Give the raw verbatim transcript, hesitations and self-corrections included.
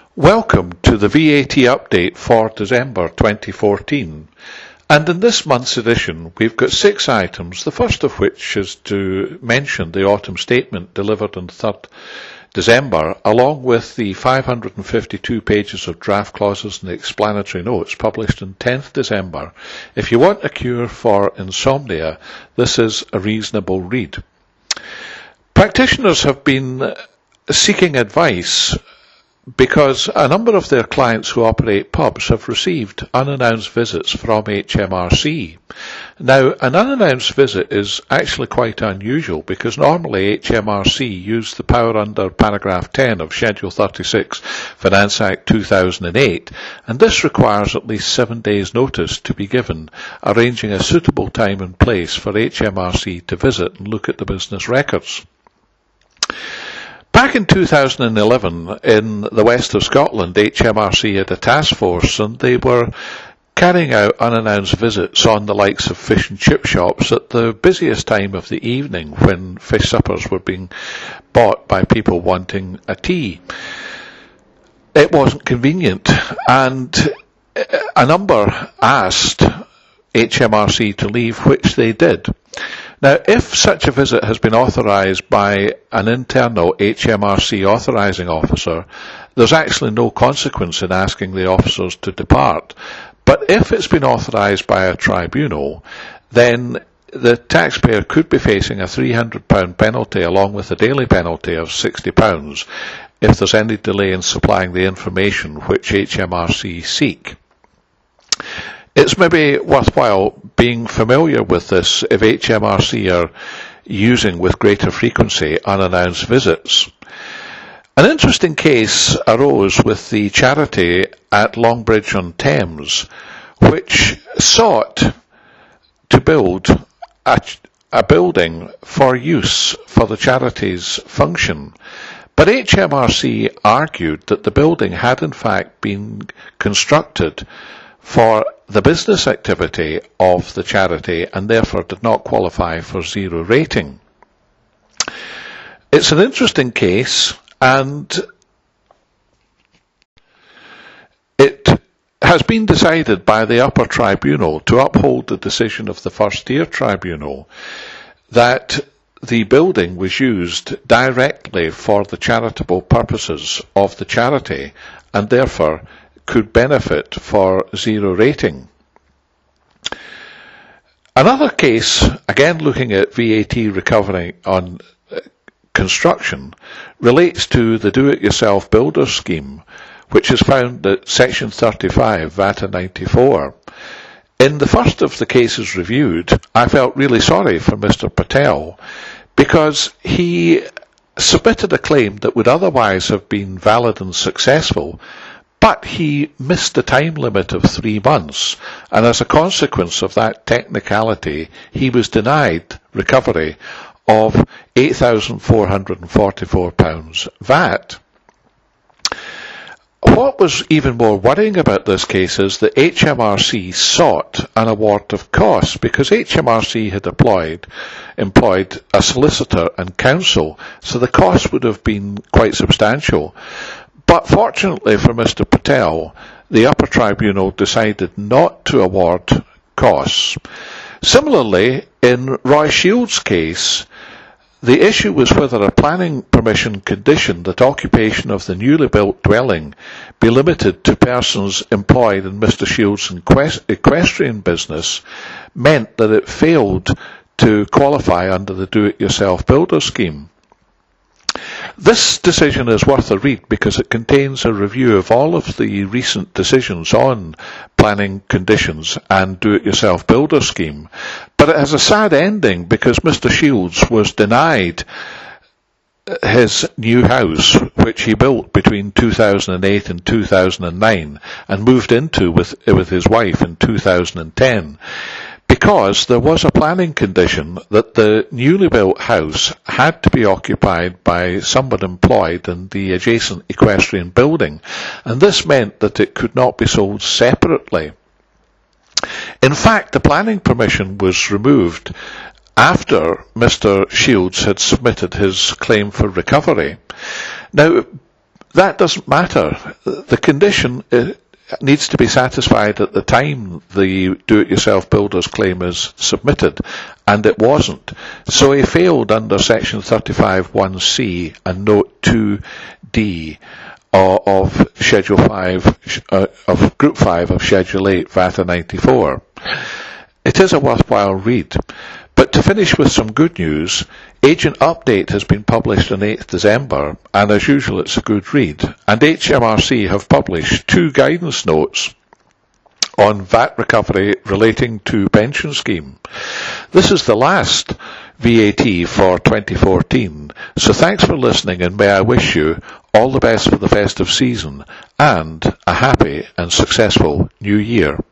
Welcome to the V A T update for December twenty fourteen. And in this month's edition, we've got six items, the first of which is to mention the autumn statement delivered on the third December, along with the five hundred fifty-two pages of draft clauses and explanatory notes published on tenth December. If you want a cure for insomnia, this is a reasonable read. Practitioners have been seeking advice because a number of their clients who operate pubs have received unannounced visits from H M R C. Now, an unannounced visit is actually quite unusual because normally H M R C use the power under paragraph ten of Schedule thirty-six, Finance Act two thousand eight, and this requires at least seven days' notice to be given, arranging a suitable time and place for H M R C to visit and look at the business records. Back in two thousand eleven, in the west of Scotland, H M R C had a task force and they were carrying out unannounced visits on the likes of fish and chip shops at the busiest time of the evening when fish suppers were being bought by people wanting a tea. It wasn't convenient, and a number asked H M R C to leave, which they did. Now, if such a visit has been authorised by an internal H M R C authorising officer, there's actually no consequence in asking the officers to depart. But if it's been authorised by a tribunal, then the taxpayer could be facing a three hundred pounds penalty along with a daily penalty of sixty pounds if there's any delay in supplying the information which H M R C seek. It's maybe worthwhile being familiar with this if H M R C are using with greater frequency unannounced visits. An interesting case arose with the charity at Longbridge-on-Thames, which sought to build a, a building for use for the charity's function. But H M R C argued that the building had in fact been constructed for the business activity of the charity and therefore did not qualify for zero rating. It's an interesting case, and it has been decided by the upper tribunal to uphold the decision of the first tier tribunal that the building was used directly for the charitable purposes of the charity and therefore could benefit for zero rating. Another case, again looking at V A T recovering on uh, construction, relates to the do-it-yourself builder scheme, which is found at Section thirty-five, V A T A ninety-four. In the first of the cases reviewed, I felt really sorry for Mister Patel because he submitted a claim that would otherwise have been valid and successful, but he missed the time limit of three months, and as a consequence of that technicality, he was denied recovery of eight thousand four hundred forty-four pounds V A T. What was even more worrying about this case is that H M R C sought an award of costs because H M R C had employed, employed a solicitor and counsel, so the cost would have been quite substantial. But fortunately for Mister Patel, the upper tribunal decided not to award costs. Similarly, in Roy Shields' case, the issue was whether a planning permission condition that occupation of the newly built dwelling be limited to persons employed in Mister Shields' equestrian business meant that it failed to qualify under the do-it-yourself builder scheme. This decision is worth a read because it contains a review of all of the recent decisions on planning conditions and do-it-yourself builder scheme. But it has a sad ending because Mister Shields was denied his new house, which he built between two thousand eight and two thousand nine and moved into with, with his wife in two thousand ten. Because there was a planning condition that the newly built house had to be occupied by someone employed in the adjacent equestrian building, and this meant that it could not be sold separately. In fact, the planning permission was removed after Mister Shields had submitted his claim for recovery. Now, that doesn't matter. The condition uh, needs to be satisfied at the time the do-it-yourself builder's claim is submitted, and it wasn't. So he failed under section thirty-five one C and note two D uh, of Schedule five, uh, of Group five of Schedule eight, V A T A ninety-four. It is a worthwhile read. But to finish with some good news, Agent Update has been published on eighth December, and as usual it's a good read. And H M R C have published two guidance notes on V A T recovery relating to pension scheme. This is the last V A T for twenty fourteen, so thanks for listening, and may I wish you all the best for the festive season and a happy and successful new year.